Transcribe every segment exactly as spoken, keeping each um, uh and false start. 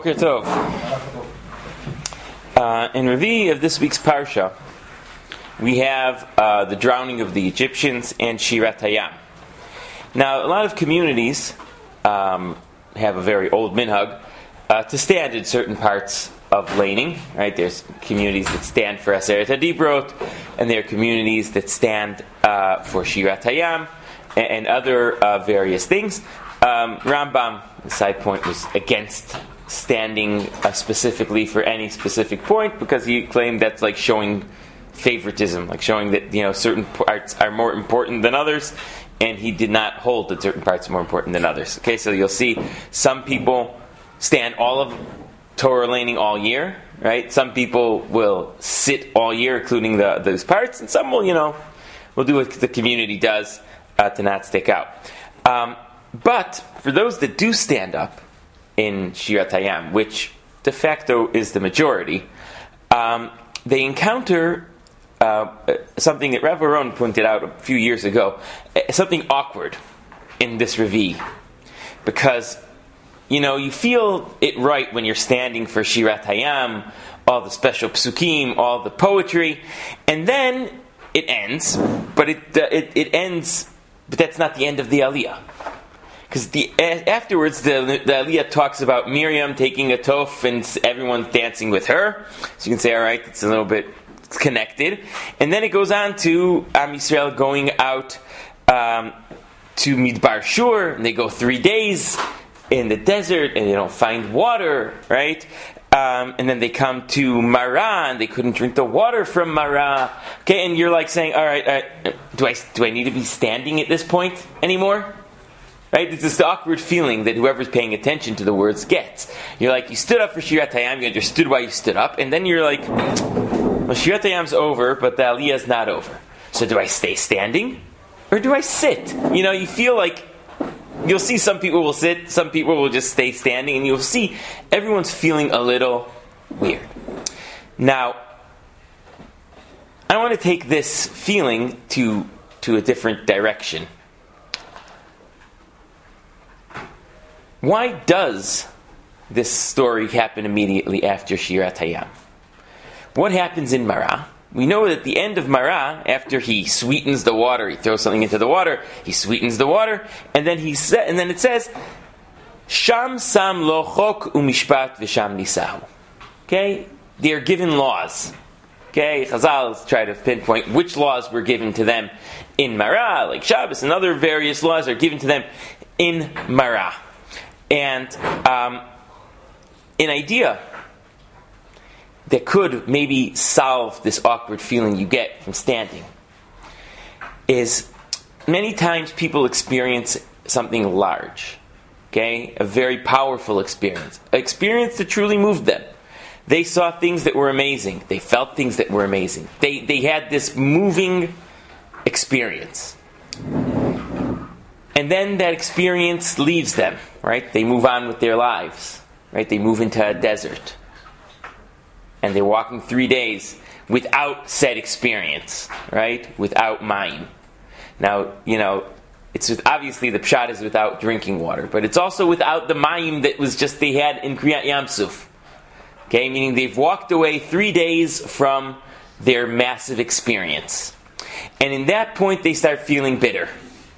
Boker Tov. Uh, in review of this week's parsha, we have uh, the drowning of the Egyptians and Shirat Hayam. Now, a lot of communities um, have a very old minhag uh, to stand in certain parts of laning. Right? There's communities that stand for Aseret HaDibrot, and there are communities that stand uh, for Shirat Hayam and, and other uh, various things. Um, Rambam, the side point, was against standing uh, specifically for any specific point because he claimed that's like showing favoritism, like showing that you know certain parts are more important than others, and he did not hold that certain parts are more important than others. Okay, so you'll see some people stand all of Torah laning all year, right? Some people will sit all year, including the those parts, and some will, you know, will do what the community does uh, to not stick out. Um, but for those that do stand up in Shirat Hayam, which de facto is the majority, um, they encounter uh, something that Rav Aron pointed out a few years ago, something awkward in this revi, because you know you feel it right when you're standing for Shirat Hayam, all the special psukim, all the poetry, and then it ends. But it uh, it, it ends, but that's not the end of the Aliyah. Because the afterwards, the, the Aliyah talks about Miriam taking a tof and everyone's dancing with her. So you can say, all right, it's a little bit connected. And then it goes on to Am Yisrael going out um, to Midbar Shur, and they go three days in the desert, and they don't find water, right? Um, and then they come to Marah, and they couldn't drink the water from Marah. Okay, and you're like saying, all right, all right do I do I need to be standing at this point anymore? Right? It's this awkward feeling that whoever's paying attention to the words gets. You're like, you stood up for Shirat Hayam, you understood why you stood up, and then you're like, well, Shirat Hayam's over, but the Aliyah's not over. So do I stay standing? Or do I sit? You know, you feel like, you'll see some people will sit, some people will just stay standing, and you'll see everyone's feeling a little weird. Now, I want to take this feeling to, to a different direction. Why does this story happen immediately after Shirat Hayam? What happens in Marah? We know that at the end of Marah, after he sweetens the water, he throws something into the water, he sweetens the water, and then he sa- and then it says, Sham sam lo chok umishpat v'sham nisahu. Okay, they are given laws. Okay, Chazal try to pinpoint which laws were given to them in Marah, like Shabbos and other various laws are given to them in Marah. And um, an idea that could maybe solve this awkward feeling you get from standing is many times people experience something large, okay, a very powerful experience, an experience that truly moved them. They saw things that were amazing. They felt things that were amazing. They they had this moving experience. And then that experience leaves them, right? They move on with their lives, right? They move into a desert. And they're walking three days without said experience, right? Without mayim. Now, you know, it's obviously the pshat is without drinking water, but it's also without the mayim that was just they had in Kriyat Yamsuf. Okay, meaning they've walked away three days from their massive experience. And in that point, they start feeling bitter.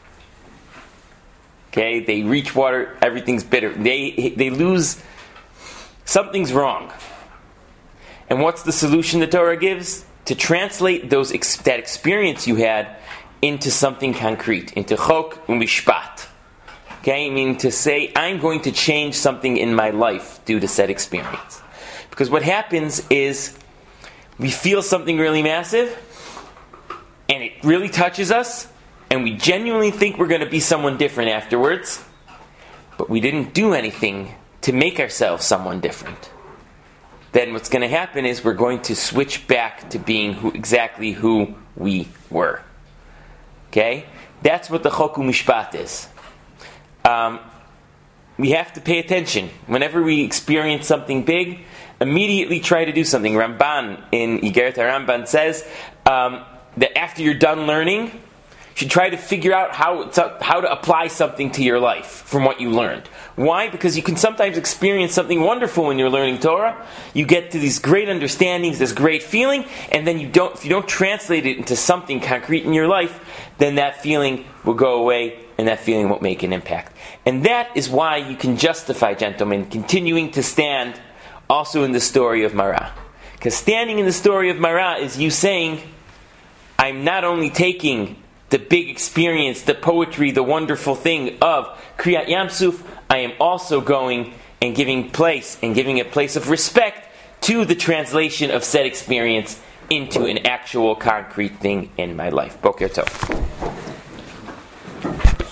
Okay, they reach water, everything's bitter. They they lose, something's wrong. And what's the solution the Torah gives? To translate those ex- that experience you had into something concrete, into chok umishpat. Okay, meaning to say, I'm going to change something in my life due to said experience. Because what happens is, we feel something really massive, and it really touches us, and we genuinely think we're going to be someone different afterwards, but we didn't do anything to make ourselves someone different. Then what's going to happen is we're going to switch back to being who, exactly who we were. Okay? That's what the chok umishpat is. Um, we have to pay attention. Whenever we experience something big, immediately try to do something. Ramban in Igeret HaRamban says um, that after you're done learning, should try to figure out how to, how to apply something to your life from what you learned. Why? Because you can sometimes experience something wonderful when you're learning Torah. You get to these great understandings, this great feeling, and then you don't, if you don't translate it into something concrete in your life, then that feeling will go away, and that feeling won't make an impact. And that is why you can justify, gentlemen, continuing to stand also in the story of Marah. Because standing in the story of Marah is you saying, I'm not only taking the big experience, the poetry, the wonderful thing of Kriyat Yam Suf, I am also going and giving place and giving a place of respect to the translation of said experience into an actual concrete thing in my life. Boker Tov.